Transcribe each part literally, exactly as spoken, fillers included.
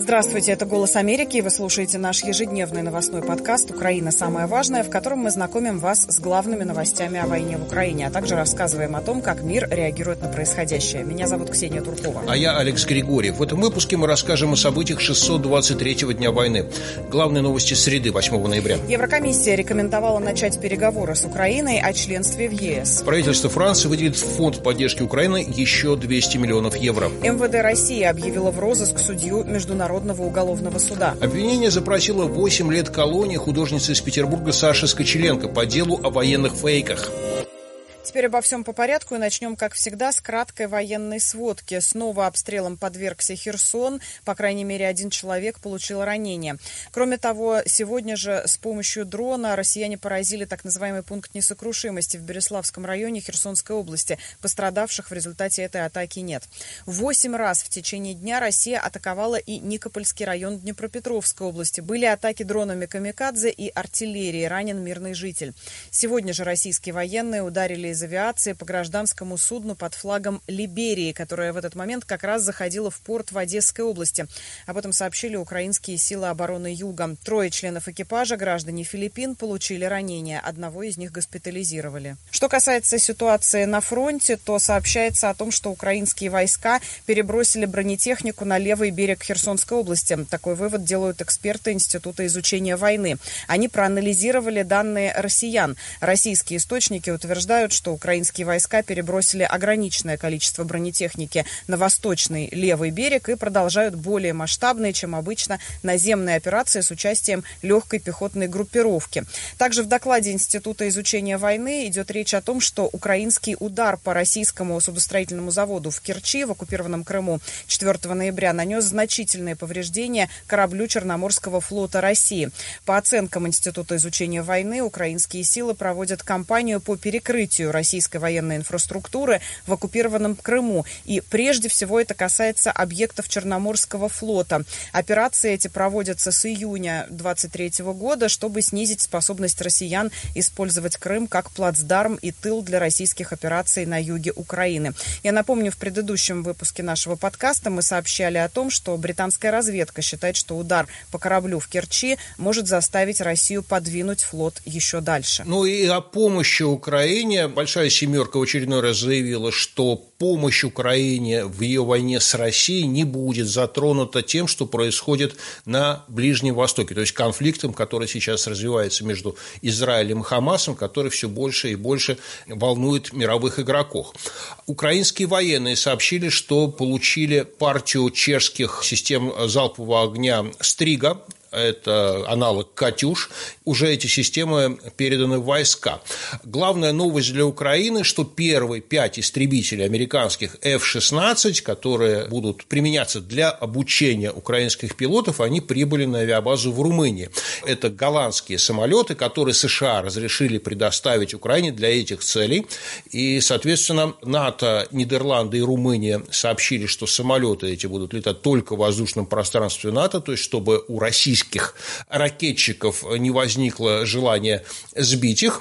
Здравствуйте, это «Голос Америки», и вы слушаете наш ежедневный новостной подкаст «Украина. Самое важное», в котором мы знакомим вас с главными новостями о войне в Украине, а также рассказываем о том, как мир реагирует на происходящее. Меня зовут Ксения Туркова. А я Алекс Григорьев. В этом выпуске мы расскажем о событиях шестьсот двадцать третьего дня войны. Главные новости среды, восьмого ноября. Еврокомиссия рекомендовала начать переговоры с Украиной о членстве в ЕС. Правительство Франции выделит в фонд поддержки Украины еще двести миллионов евро. эм вэ дэ России объявила в розыск судью Международного уголовного суда. Обвинение запросило восемь лет колонии художницы из Петербурга Саши Скочеленко по делу о военных фейках. Теперь обо всем по порядку и начнем, как всегда, с краткой военной сводки. Снова обстрелом подвергся Херсон. По крайней мере, один человек получил ранение. Кроме того, сегодня же с помощью дрона россияне поразили так называемый пункт несокрушимости в Береславском районе Херсонской области. Пострадавших в результате этой атаки нет. Восемь раз в течение дня Россия атаковала и Никопольский район Днепропетровской области. Были атаки дронами камикадзе и артиллерии. Ранен мирный житель. Сегодня же российские военные ударили из авиации по гражданскому судну под флагом Либерии, которая в этот момент как раз заходила в порт в Одесской области. Об этом сообщили украинские силы обороны Юга. Трое членов экипажа, граждане Филиппин, получили ранения. Одного из них госпитализировали. Что касается ситуации на фронте, то сообщается о том, что украинские войска перебросили бронетехнику на левый берег Херсонской области. Такой вывод делают эксперты Института изучения войны. Они проанализировали данные россиян. Российские источники утверждают, что украинские войска перебросили ограниченное количество бронетехники на восточный левый берег и продолжают более масштабные, чем обычно, наземные операции с участием легкой пехотной группировки. Также в докладе Института изучения войны идет речь о том, что украинский удар по российскому судостроительному заводу в Керчи в оккупированном Крыму четвёртого ноября нанес значительные повреждения кораблю Черноморского флота России. По оценкам Института изучения войны, украинские силы проводят кампанию по перекрытию российской военной инфраструктуры в оккупированном Крыму. И прежде всего это касается объектов Черноморского флота. Операции эти проводятся с июня двадцать третьего года, чтобы снизить способность россиян использовать Крым как плацдарм и тыл для российских операций на юге Украины. Я напомню, в предыдущем выпуске нашего подкаста мы сообщали о том, что британская разведка считает, что удар по кораблю в Керчи может заставить Россию подвинуть флот еще дальше. Ну и о помощи Украине. Большая семерка в очередной раз заявила, что помощь Украине в ее войне с Россией не будет затронута тем, что происходит на Ближнем Востоке, то есть конфликтом, который сейчас развивается между Израилем и Хамасом, который все больше и больше волнует мировых игроков. Украинские военные сообщили, что получили партию чешских систем залпового огня «Стрига». Это аналог «Катюш». Уже эти системы переданы в войска. Главная новость для Украины, что первые пять истребителей американских эф шестнадцать, которые будут применяться для обучения украинских пилотов, они прибыли на авиабазу в Румынии. Это голландские самолеты, которые США разрешили предоставить Украине для этих целей. И, соответственно, НАТО, Нидерланды и Румыния сообщили, что самолеты эти будут летать только в воздушном пространстве НАТО, то есть чтобы у российских ракетчиков не возникло желания сбить их,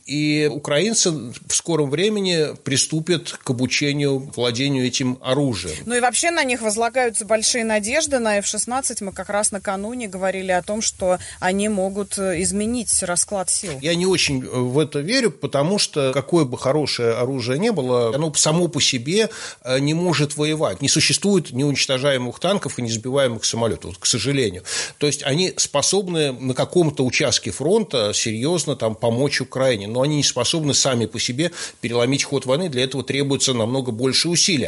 и украинцы в скором времени приступят к обучению, владению этим оружием. Ну и вообще на них возлагаются большие надежды. На эф шестнадцать мы как раз накануне говорили о том, что они могут изменить расклад сил. Я не очень в это верю, потому что какое бы хорошее оружие ни было, оно само по себе не может воевать. Не существует неуничтожаемых танков и несбиваемых самолетов, вот, к сожалению. То есть они способны на каком-то участке фронта серьезно там помочь Украине, но они не способны сами по себе переломить ход войны, для этого требуется намного больше усилия.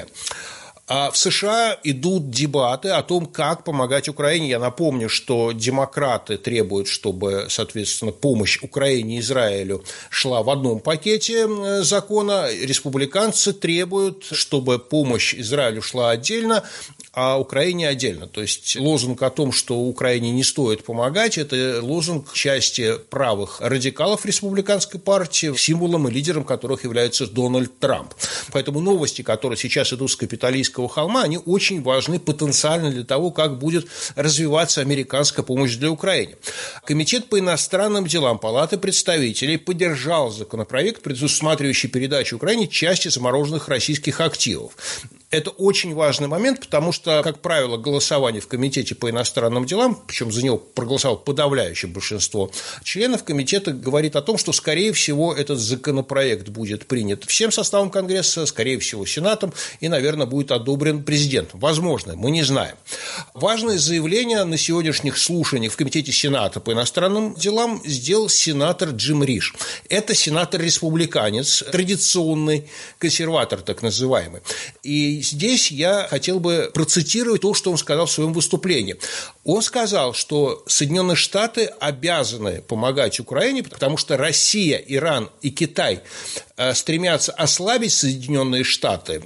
А в США идут дебаты о том, как помогать Украине. Я напомню, что демократы требуют, чтобы, соответственно, помощь Украине и Израилю шла в одном пакете закона. Республиканцы требуют, чтобы помощь Израилю шла отдельно, а Украине отдельно. То есть лозунг о том, что Украине не стоит помогать, это лозунг части правых радикалов республиканской партии, символом и лидером которых является Дональд Трамп. Поэтому новости, которые сейчас идут с капиталистского холма, они очень важны потенциально для того, как будет развиваться американская помощь для Украины. Комитет по иностранным делам Палаты представителей поддержал законопроект, предусматривающий передачу Украине части замороженных российских активов. Это очень важный момент, потому что, как правило, голосование в Комитете по иностранным делам, причем за него проголосовало подавляющее большинство членов комитета, говорит о том, что, скорее всего, этот законопроект будет принят всем составом Конгресса, скорее всего, Сенатом, и, наверное, будет одобрен президентом. Возможно, мы не знаем. Важное заявление на сегодняшних слушаниях в Комитете Сената по иностранным делам сделал сенатор Джим Риш. Это сенатор-республиканец, традиционный консерватор, так называемый. И здесь я хотел бы процитировать то, что он сказал в своем выступлении. Он сказал, что Соединенные Штаты обязаны помогать Украине, потому что Россия, Иран и Китай стремятся ослабить Соединенные Штаты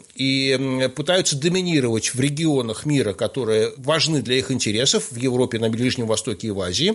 и пытаются доминировать в регионах мира, которые важны для их интересов в Европе, на Ближнем Востоке и в Азии.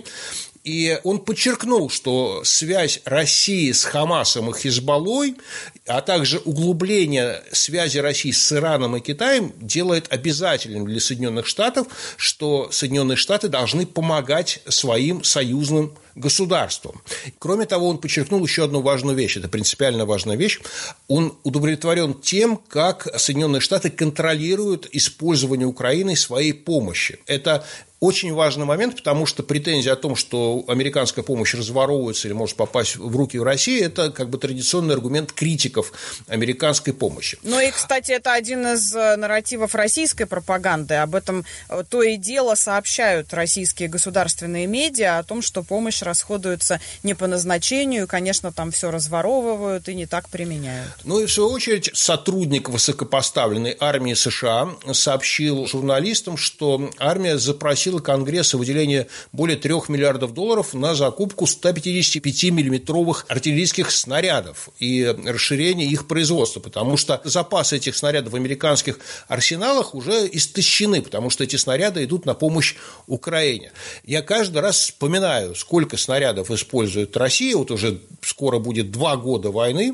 И он подчеркнул, что связь России с Хамасом и Хизбаллой, а также углубление связи России с Ираном и Китаем делает обязательным для Соединенных Штатов, что Соединенные Штаты должны помогать своим союзным государством. Кроме того, он подчеркнул еще одну важную вещь, это принципиально важная вещь. Он удовлетворен тем, как Соединенные Штаты контролируют использование Украины своей помощи. Это очень важный момент, потому что претензия о том, что американская помощь разворовывается или может попасть в руки в России, это как бы традиционный аргумент критиков американской помощи. Ну и, кстати, это один из нарративов российской пропаганды. Об этом то и дело сообщают российские государственные медиа, о том, что помощь расходуется не по назначению, и, конечно, там все разворовывают и не так применяют. Ну и, в свою очередь, сотрудник высокопоставленной армии США сообщил журналистам, что армия запросила Конгресса выделение более трех миллиардов долларов на закупку ста пятидесяти пяти миллиметровых артиллерийских снарядов и расширение их производства, потому что запасы этих снарядов в американских арсеналах уже истощены, потому что эти снаряды идут на помощь Украине. Я каждый раз вспоминаю, сколько снарядов использует Россия, вот уже скоро будет два года войны,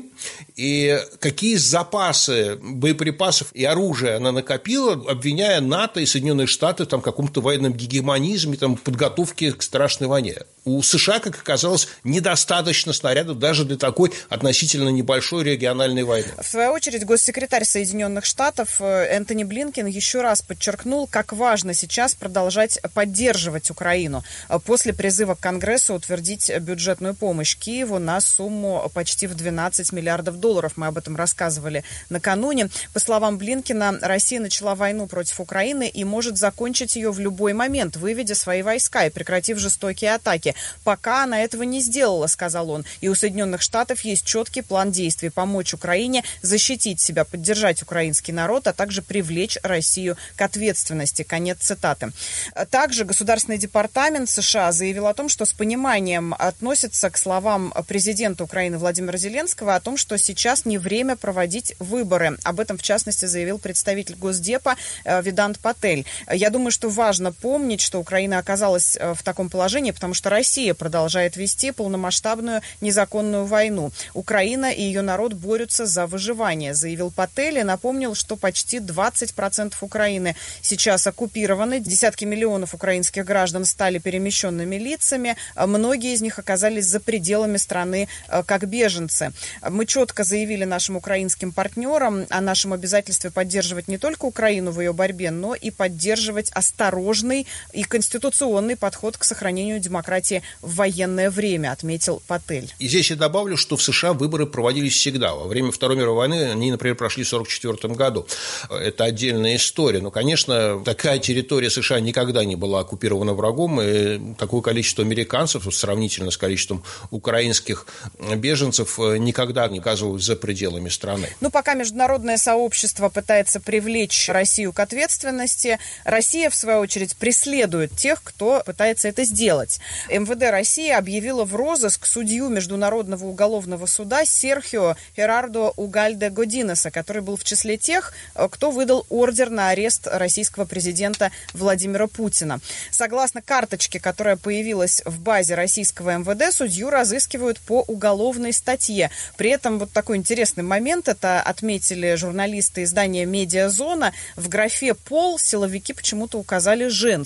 и какие запасы боеприпасов и оружия она накопила, обвиняя НАТО и Соединенные Штаты там, в каком-то военном гегемонизме, там, подготовке к страшной войне. У США, как оказалось, недостаточно снарядов даже для такой относительно небольшой региональной войны. В свою очередь, госсекретарь Соединенных Штатов Энтони Блинкен еще раз подчеркнул, как важно сейчас продолжать поддерживать Украину после призыва к Конгрессу утвердить бюджетную помощь Киеву на сумму почти в двенадцать миллиардов долларов. Мы об этом рассказывали накануне. По словам Блинкена, Россия начала войну против Украины и может закончить ее в любой момент, выведя свои войска и прекратив жестокие атаки. Пока она этого не сделала, сказал он. И у Соединенных Штатов есть четкий план действий: помочь Украине защитить себя, поддержать украинский народ, а также привлечь Россию к ответственности. Конец цитаты. Также Государственный департамент США заявил о том, что с пониманием относится к словам президента Украины Владимира Зеленского о том, что сейчас не время проводить выборы. Об этом, в частности, заявил представитель Госдепа Ведант Патель. Я думаю, что важно помнить, что Украина оказалась в таком положении, потому что Россия продолжает вести полномасштабную незаконную войну. Украина и ее народ борются за выживание, заявил Патель и напомнил, что почти двадцать процентов Украины сейчас оккупированы. Десятки миллионов украинских граждан стали перемещенными лицами. Многие из них оказались за пределами страны как беженцы. Мы четко заявили нашим украинским партнерам о нашем обязательстве поддерживать не только Украину в ее борьбе, но и поддерживать осторожный и конституционный подход к сохранению демократии в военное время, отметил Патель. И здесь я добавлю, что в США выборы проводились всегда. Во время Второй мировой войны они, например, прошли в сорок четвёртом году. Это отдельная история. Но, конечно, такая территория США никогда не была оккупирована врагом, и такое количество американцев, сравнительно с количеством украинских беженцев, никогда не оказывалось за пределами страны. Ну, пока международное сообщество пытается привлечь Россию к ответственности, Россия, в свою очередь, преследует тех, кто пытается это сделать. эм вэ дэ России объявила в розыск судью Международного уголовного суда Серхио Херардо Угальде Годинеса, который был в числе тех, кто выдал ордер на арест российского президента Владимира Путина. Согласно карточке, которая появилась в базе российского эм вэ дэ, судью разыскивают по уголовной статье. При этом вот такой интересный момент, это отметили журналисты издания «Медиазона», в графе «Пол» силовики почему-то указали женский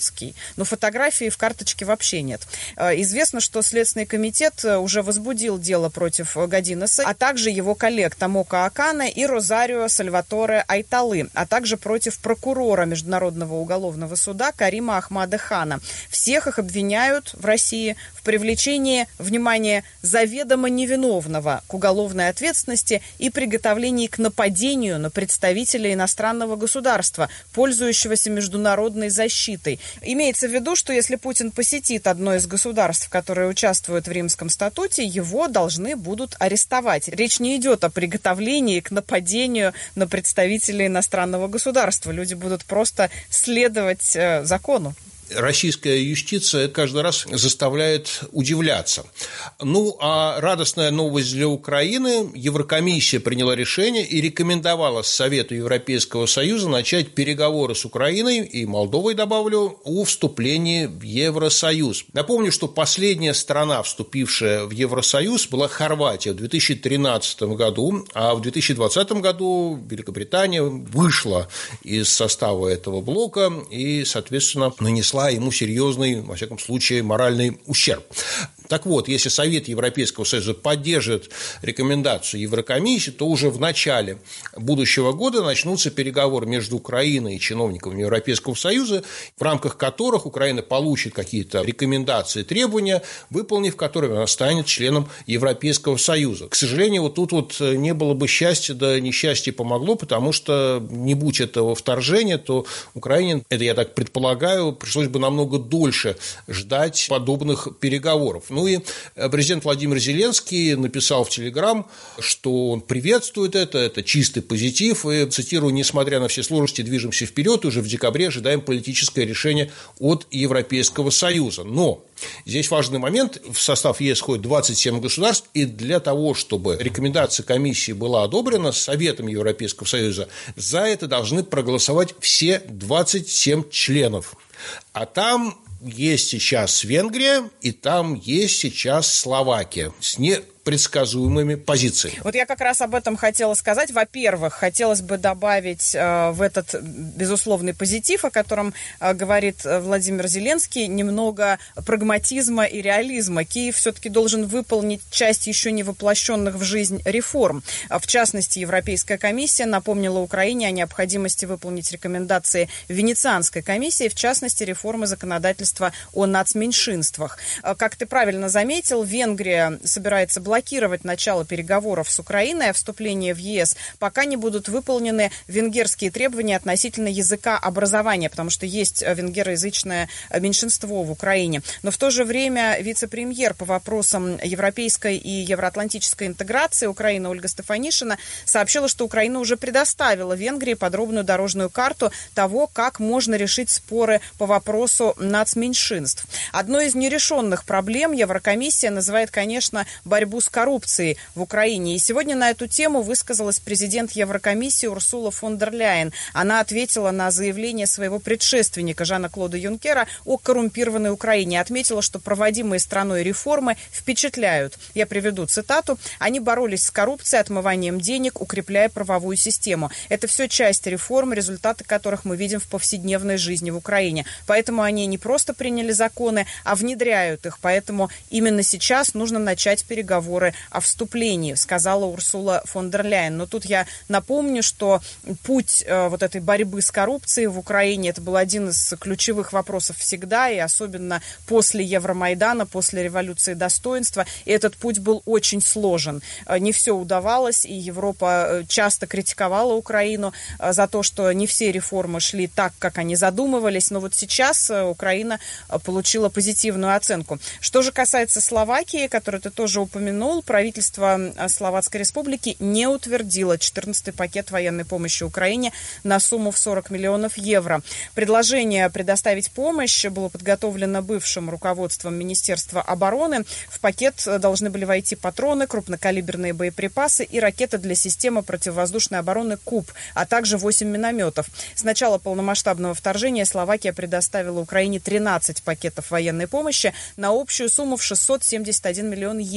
Зеленский. Но фотографии в карточке вообще нет. Известно, что Следственный комитет уже возбудил дело против Годинеса, а также его коллег Томока Акана и Розарио Сальваторе Айталы, а также против прокурора Международного уголовного суда Карима Ахмада Хана. Всех их обвиняют в России в привлечении, внимание, заведомо невиновного к уголовной ответственности и приготовлении к нападению на представителя иностранного государства, пользующегося международной защитой. Имеется в виду, что если Путин посетит одно из государств, которые участвуют в Римском статуте, его должны будут арестовать. Речь не идет о приготовлении к нападению на представителей иностранного государства. Люди будут просто следовать э, закону. Российская юстиция каждый раз заставляет удивляться. Ну, а радостная новость для Украины: Еврокомиссия приняла решение и рекомендовала Совету Европейского Союза начать переговоры с Украиной и Молдовой, добавлю, о вступлении в Евросоюз. Напомню, что последняя страна, вступившая в Евросоюз, была Хорватия в две тысячи тринадцатом году, а в две тысячи двадцатом году Великобритания вышла из состава этого блока и, соответственно, нанесла ему серьезный, во всяком случае, моральный ущерб. Так вот, если Совет Европейского Союза поддержит рекомендацию Еврокомиссии, то уже в начале будущего года начнутся переговоры между Украиной и чиновниками Европейского Союза, в рамках которых Украина получит какие-то рекомендации, требования, выполнив которые она станет членом Европейского Союза. К сожалению, вот тут вот не было бы счастья, да несчастье помогло, потому что не будь этого вторжения, то Украине, это я так предполагаю, пришлось бы намного дольше ждать подобных переговоров. Ну и президент Владимир Зеленский написал в Телеграм, что он приветствует это, это чистый позитив, и, цитирую, «несмотря на все сложности, движемся вперед, уже в декабре ожидаем политическое решение от Европейского Союза». Но здесь важный момент: в состав ЕС входит двадцать семь государств, и для того, чтобы рекомендация комиссии была одобрена Советом Европейского Союза, за это должны проголосовать все двадцать семь членов. А там есть сейчас Венгрия, и там есть сейчас Словакия с непредсказуемыми позициями. Вот я как раз об этом хотела сказать. Во-первых, хотелось бы добавить э, в этот безусловный позитив, о котором э, говорит Владимир Зеленский, немного прагматизма и реализма. Киев все-таки должен выполнить часть еще не воплощенных в жизнь реформ. В частности, Европейская комиссия напомнила Украине о необходимости выполнить рекомендации Венецианской комиссии, в частности, реформы законодательства о нацменьшинствах. Как ты правильно заметил, Венгрия собирается блокировать начало переговоров с Украиной о вступлении в ЕС, пока не будут выполнены венгерские требования относительно языка образования, потому что есть венгероязычное меньшинство в Украине. Но в то же время вице-премьер по вопросам европейской и евроатлантической интеграции Украины Ольга Стефанишина сообщила, что Украина уже предоставила Венгрии подробную дорожную карту того, как можно решить споры по вопросу нацменьшинств. меньшинств. Одной из нерешенных проблем Еврокомиссия называет, конечно, борьбу с коррупцией в Украине. И сегодня на эту тему высказалась президент Еврокомиссии Урсула фон дер Ляйен. Она ответила на заявление своего предшественника Жана-Клода Юнкера о коррумпированной Украине. Отметила, что проводимые страной реформы впечатляют. Я приведу цитату. «Они боролись с коррупцией, отмыванием денег, укрепляя правовую систему. Это все часть реформ, результаты которых мы видим в повседневной жизни в Украине. Поэтому они не просто приняли законы, а внедряют их. Поэтому именно сейчас нужно начать переговоры о вступлении», сказала Урсула фон дер Ляйен. Но тут я напомню, что путь э, вот этой борьбы с коррупцией в Украине — это был один из ключевых вопросов всегда, и особенно после Евромайдана, после революции достоинства. И этот путь был очень сложен. Не все удавалось, и Европа часто критиковала Украину за то, что не все реформы шли так, как они задумывались. Но вот сейчас Украина получила позитивную оценку. Что же касается Словакии, которую ты тоже упомянул, правительство Словацкой Республики не утвердило четырнадцатый пакет военной помощи Украине на сумму в сорок миллионов евро. Предложение предоставить помощь было подготовлено бывшим руководством Министерства обороны. В пакет должны были войти патроны, крупнокалиберные боеприпасы и ракеты для системы противовоздушной обороны «Куб», а также восемь минометов. С начала полномасштабного вторжения Словакия предоставила Украине тринадцать пакетов военной помощи на общую сумму в шестьсот семьдесят один миллион евро.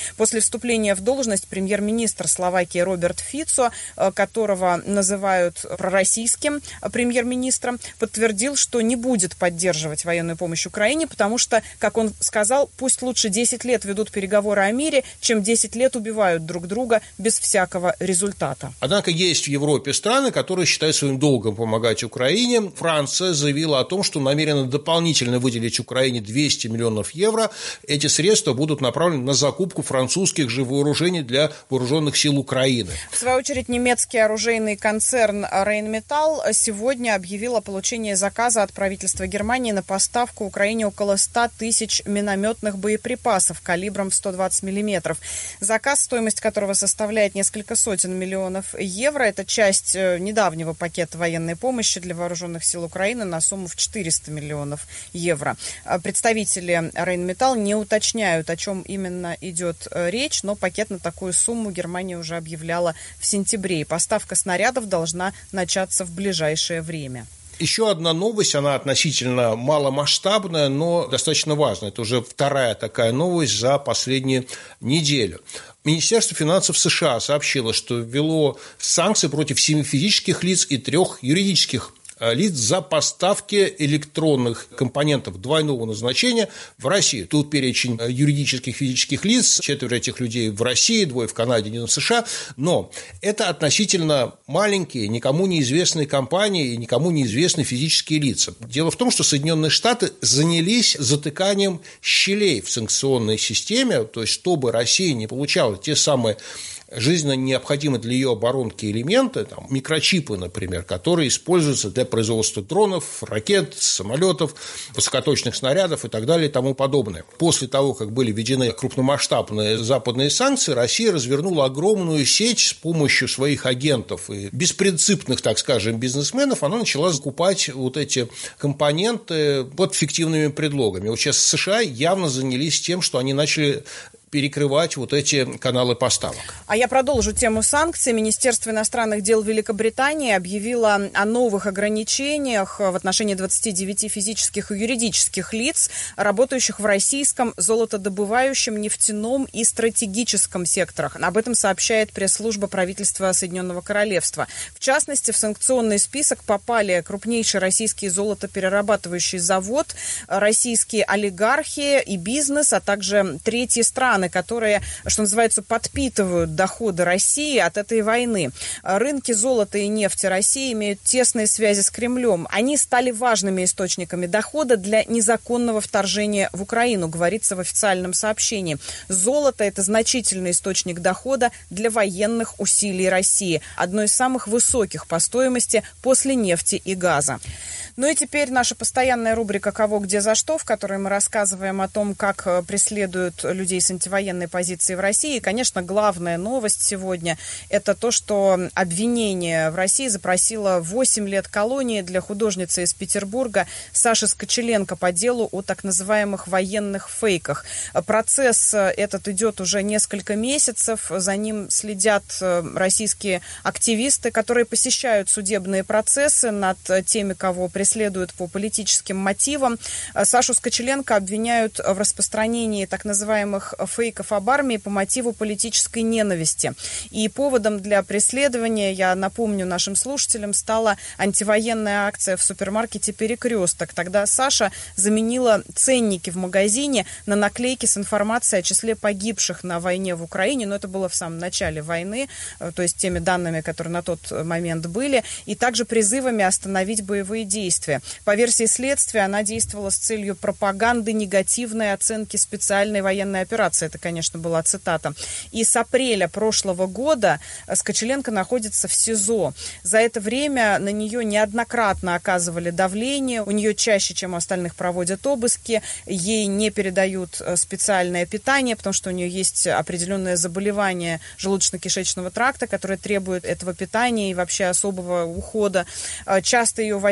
После вступления в должность премьер-министр Словакии Роберт Фицо, которого называют пророссийским премьер-министром, подтвердил, что не будет поддерживать военную помощь Украине, потому что, как он сказал, пусть лучше десять лет ведут переговоры о мире, чем десять лет убивают друг друга без всякого результата. Однако есть в Европе страны, которые считают своим долгом помогать Украине. Франция заявила о том, что намерена дополнительно выделить Украине двести миллионов евро. Эти средства будут направлены на закупку французских же вооружений для вооруженных сил Украины. В свою очередь, немецкий оружейный концерн Rheinmetall сегодня объявил о получении заказа от правительства Германии на поставку Украине около ста тысяч минометных боеприпасов калибром в сто двадцать миллиметров. Заказ, стоимость которого составляет несколько сотен миллионов евро, это часть недавнего пакета военной помощи для вооруженных сил Украины на сумму в четыреста миллионов евро. Представители Rheinmetall не уточняют, о чем именно идет речь, но пакет на такую сумму Германия уже объявляла в сентябре, и поставка снарядов должна начаться в ближайшее время. Еще одна новость, она относительно маломасштабная, но достаточно важная. Это уже вторая такая новость за последнюю неделю. Министерство финансов США сообщило, что ввело санкции против семи физических лиц и трех юридических лиц за поставки электронных компонентов двойного назначения в Россию. Тут перечень юридических физических лиц, четверо этих людей в России, двое в Канаде, один в США, но это относительно маленькие, никому неизвестные компании и никому неизвестные физические лица. Дело в том, что Соединенные Штаты занялись затыканием щелей в санкционной системе, то есть чтобы Россия не получала те самые жизненно необходимые для ее оборонки элементы, там, микрочипы, например, которые используются для производства дронов, ракет, самолетов, высокоточных снарядов и так далее и тому подобное. После того, как были введены крупномасштабные западные санкции, Россия развернула огромную сеть с помощью своих агентов и беспринципных, так скажем, бизнесменов. Она начала закупать вот эти компоненты под фиктивными предлогами. Вот сейчас США явно занялись тем, что они начали перекрывать вот эти каналы поставок. А я продолжу тему санкций. Министерство иностранных дел Великобритании объявило о новых ограничениях в отношении двадцати девяти физических и юридических лиц, работающих в российском золотодобывающем, нефтяном и стратегическом секторах. Об этом сообщает пресс-служба правительства Соединенного Королевства. В частности, в санкционный список попали крупнейший российский золотоперерабатывающий завод, российские олигархи и бизнес, а также третьи страны, которые, что называется, подпитывают доходы России от этой войны. Рынки золота и нефти России имеют тесные связи с Кремлем. Они стали важными источниками дохода для незаконного вторжения в Украину, говорится в официальном сообщении. Золото – это значительный источник дохода для военных усилий России, одно из самых высоких по стоимости после нефти и газа. Ну и теперь наша постоянная рубрика «Кого, где, за что», в которой мы рассказываем о том, как преследуют людей с антивоенной позицией в России. И, конечно, главная новость сегодня – это то, что обвинение в России запросило восемь лет колонии для художницы из Петербурга Саши Скочеленко по делу о так называемых военных фейках. Процесс этот идет уже несколько месяцев. За ним следят российские активисты, которые посещают судебные процессы над теми, кого преследуют. преследуют по политическим мотивам. Сашу Скочеленко обвиняют в распространении так называемых фейков об армии по мотиву политической ненависти. И поводом для преследования, я напомню нашим слушателям, стала антивоенная акция в супермаркете «Перекресток». Тогда Саша заменила ценники в магазине на наклейки с информацией о числе погибших на войне в Украине, но это было в самом начале войны, то есть теми данными, которые на тот момент были, и также призывами остановить боевые действия. По версии следствия, она действовала с целью пропаганды негативной оценки специальной военной операции. Это, конечно, была цитата. И с апреля прошлого года Скочеленко находится в СИЗО. За это время на нее неоднократно оказывали давление. У нее чаще, чем у остальных, проводят обыски. Ей не передают специальное питание, потому что у нее есть определенное заболевание желудочно-кишечного тракта, которое требует этого питания и вообще особого ухода. Часто ее возили на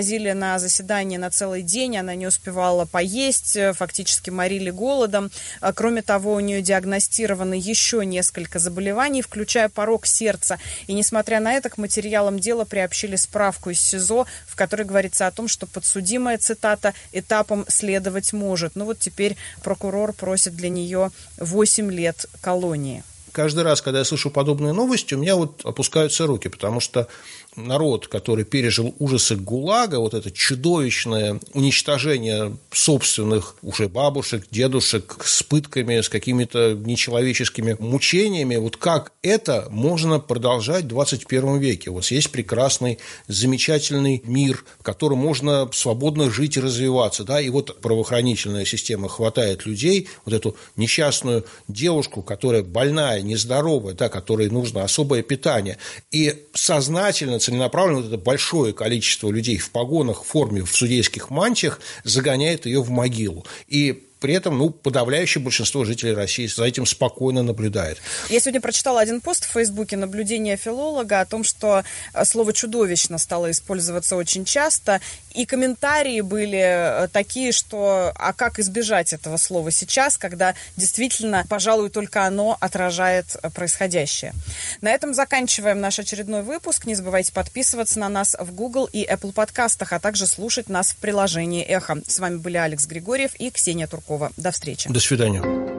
на заседание на целый день, она не успевала поесть, фактически морили голодом. Кроме того, у нее диагностированы еще несколько заболеваний, включая порок сердца. И несмотря на это, к материалам дела приобщили справку из СИЗО, в которой говорится о том, что подсудимая, цитата, этапом следовать может. Ну вот теперь прокурор просит для нее восемь лет колонии. Каждый раз, когда я слышу подобные новости, у меня вот опускаются руки, потому что народ, который пережил ужасы ГУЛАГа, вот это чудовищное уничтожение собственных уже бабушек, дедушек с пытками, с какими-то нечеловеческими мучениями, вот как это можно продолжать в двадцать первом веке? Вот есть прекрасный, замечательный мир, в котором можно свободно жить и развиваться, да, и вот правоохранительная система хватает людей, вот эту несчастную девушку, которая больная, нездоровая, да, которой нужно особое питание, и сознательно, целенаправленно вот это большое количество людей в погонах, в форме, в судейских мантиях загоняет ее в могилу. И при этом, ну, подавляющее большинство жителей России за этим спокойно наблюдает. Я сегодня прочитала один пост в Фейсбуке, наблюдение филолога о том, что слово «чудовищно» стало использоваться очень часто, и комментарии были такие, что а как избежать этого слова сейчас, когда действительно, пожалуй, только оно отражает происходящее. На этом заканчиваем наш очередной выпуск. Не забывайте подписываться на нас в Google и Apple подкастах, а также слушать нас в приложении «Эхо». С вами были Алекс Григорьев и Ксения Туркова. До встречи. До свидания.